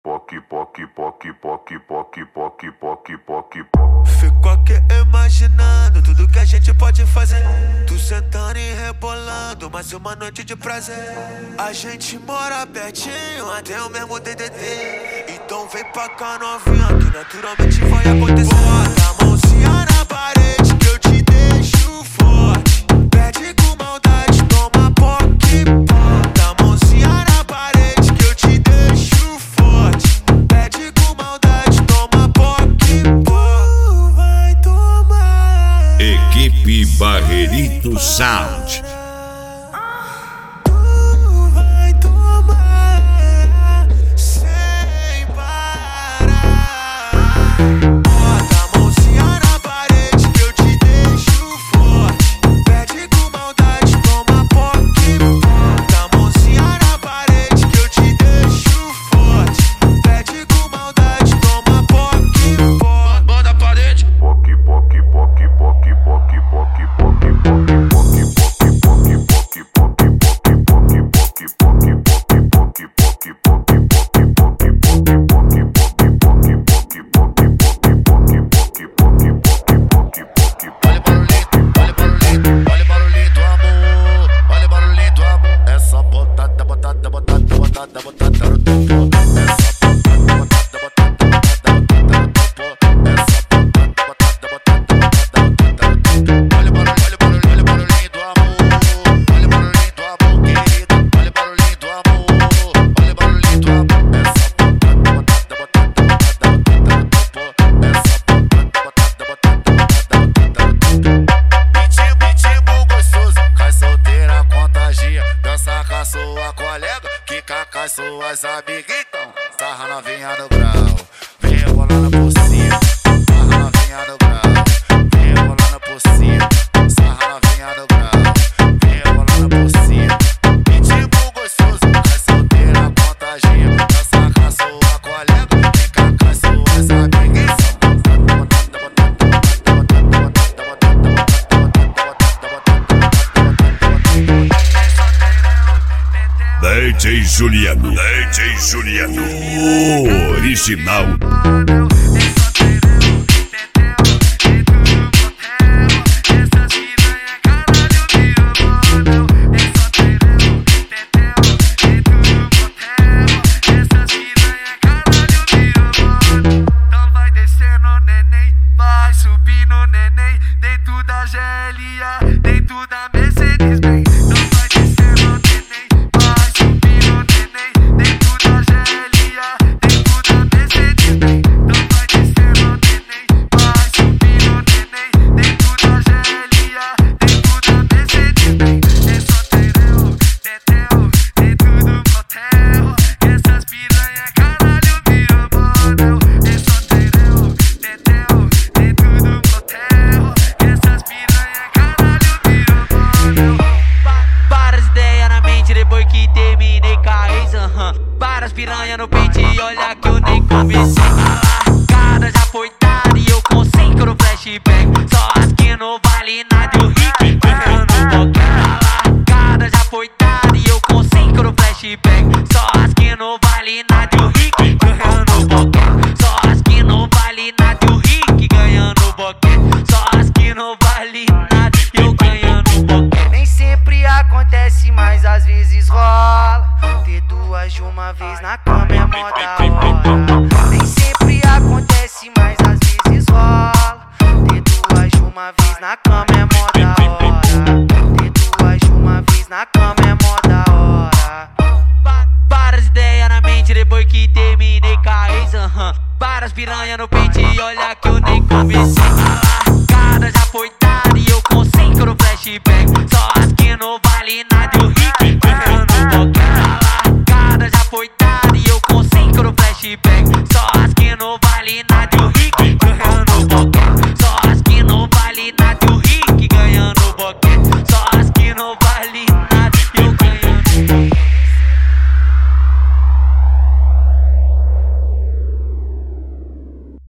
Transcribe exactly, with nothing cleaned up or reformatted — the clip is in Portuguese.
Poc, poc, poc, poc, poc, poc, poc, poc, poc. Fico aqui imaginando tudo que a gente pode fazer. Tu sentando e rebolando, mais uma noite de prazer. A gente mora pertinho, até o mesmo D D D. Então vem pra cá novinha, que naturalmente vai acontecer. Bota a mãozinha na parede que eu te deixo forte. Pede com maldade, toma poc, bota a mãozinha na parede que eu te deixo forte. Pede com maldade, toma poc, tu vai tomar. Equipe Barreirito Sound. Suas amigas, então, sarra novinha no grau, vem rebolando por cima, sarra novinha no grau, vem rebolando por cima, sarra novinha no grau, vem rebolando por cima. Pitbull gostoso, é solteira, contagia, dança com a sua colega, fica com as suas amigas. D J Juliano, D J Juliano, o original. Várias piranha no peito e olha que eu nem comecei. A largada já foi dada e eu consigo no flashback. Só as que não vale nada e o Rick ganhando boquete. A largada já foi dada e eu consigo no flashback. Só as que não vale nada e o Rick ganhando boquete. Só as que não vale nada e o Rick ganhando boquete. Só as que não vale nada e eu ganhando boquete. Nem sempre acontece, mas às vezes rola. Ter duas de uma vez na cama é mó da hora. Nem sempre acontece, mas às vezes rola. Ter duas de uma vez na cama é mó da hora. Ter duas de uma vez na cama é mó da hora. Várias ideias na mente depois que terminei com a ex, aham. Várias piranha no peito e olha que eu nem comecei. A largada já foi dada e eu consigo no flashback. Só as que não vale nada e o Rick